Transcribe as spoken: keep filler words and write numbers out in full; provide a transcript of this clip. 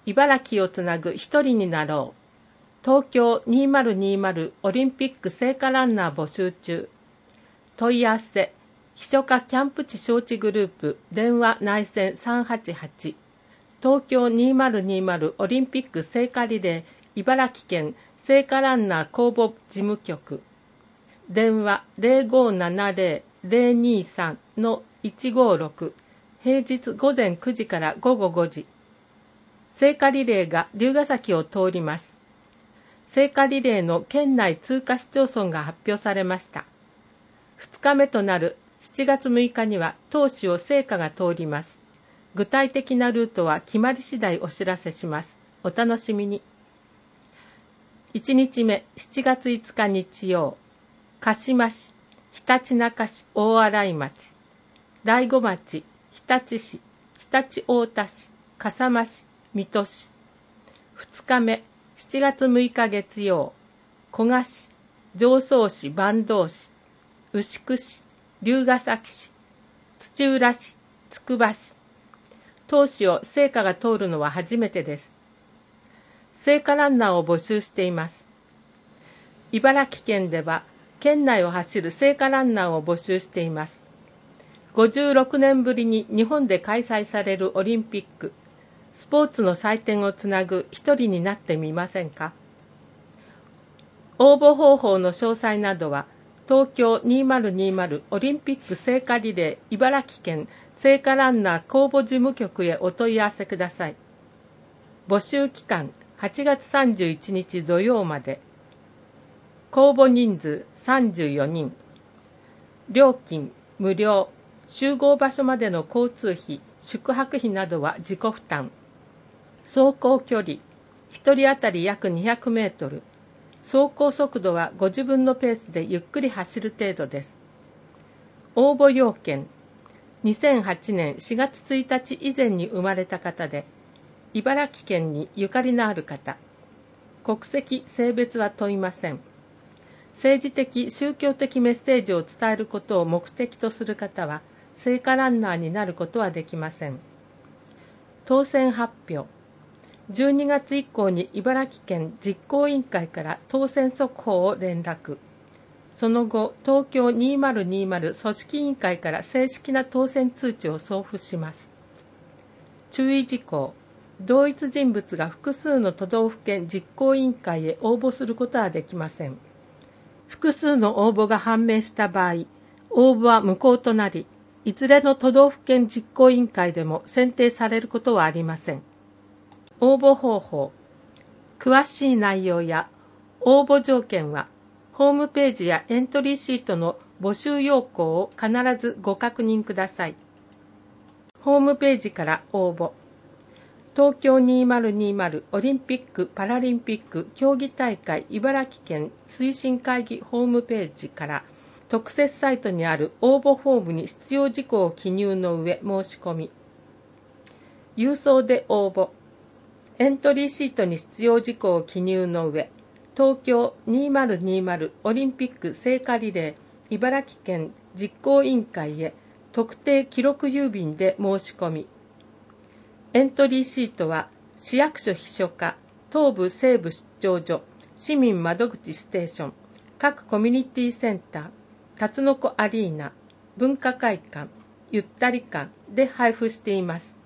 茨城をつなぐ一人になろう。東京にせんにじゅうオリンピック聖火ランナー募集中。問い合わせ、秘書課キャンプ地招致グループ電話内線さんはちはち。東京にせんにじゅうオリンピック聖火リレー茨城県聖火ランナー公募事務局。電話ゼロごななゼロ ゼロにさん いちごろく。平日午前くじから午後ごじ。聖火リレーが龍ケ崎を通ります。聖火リレーの県内通過市町村が発表されました。ふつかめとなるしちがつむいかには当市を聖火が通ります。具体的なルートは決まり次第お知らせします。お楽しみに。いちにちめ、しちがついつか日曜、鹿島市、ひたちなか市大洗町、大子町、日立市、常陸太田市、笠間市、水戸市。ふつかめ、しちがつむいか月曜、古河市、常総市坂東市、牛久市、龍ケ崎市、土浦市、つくば市。当市を聖火が通るのは初めてです。聖火ランナーを募集しています。茨城県では、県内を走る聖火ランナーを募集しています。ごじゅうろくねんぶりに日本で開催されるオリンピック、スポーツの祭典をつなぐ一人になってみませんか？応募方法の詳細などは、東京にせんにじゅうオリンピック聖火リレー茨城県聖火ランナー公募事務局へお問い合わせください。募集期間はちがつさんじゅういちにち土曜まで。公募人数さんじゅうよにん。料金無料。集合場所までの交通費、宿泊費などは自己負担。走行距離、ひとり当たり約にひゃくメートル。走行速度はご自分のペースでゆっくり走る程度です。応募要件、にせんはちねんしがつついたち以前に生まれた方で、茨城県にゆかりのある方。国籍、性別は問いません。政治的、宗教的メッセージを伝えることを目的とする方は、聖火ランナーになることはできません。当選発表。じゅうにがつ以降に茨城県実行委員会から当選速報を連絡。その後、東京にせんにじゅう組織委員会から正式な当選通知を送付します。注意事項。同一人物が複数の都道府県実行委員会へ応募することはできません。複数の応募が判明した場合、応募は無効となり、いずれの都道府県実行委員会でも選定されることはありません。応募方法。詳しい内容や応募条件は、ホームページやエントリーシートの募集要項を必ずご確認ください。ホームページから応募。東京にせんにじゅうオリンピック・パラリンピック競技大会茨城県推進会議ホームページから特設サイトにある応募フォームに必要事項を記入の上申し込み。郵送で応募。エントリーシートに必要事項を記入の上、東京にせんにじゅうオリンピック聖火リレー茨城県実行委員会へ特定記録郵便で申し込み。エントリーシートは市役所秘書課、東部西部出張所、市民窓口ステーション、各コミュニティセンター、タツノコアリーナ、文化会館、ゆったり館で配布しています。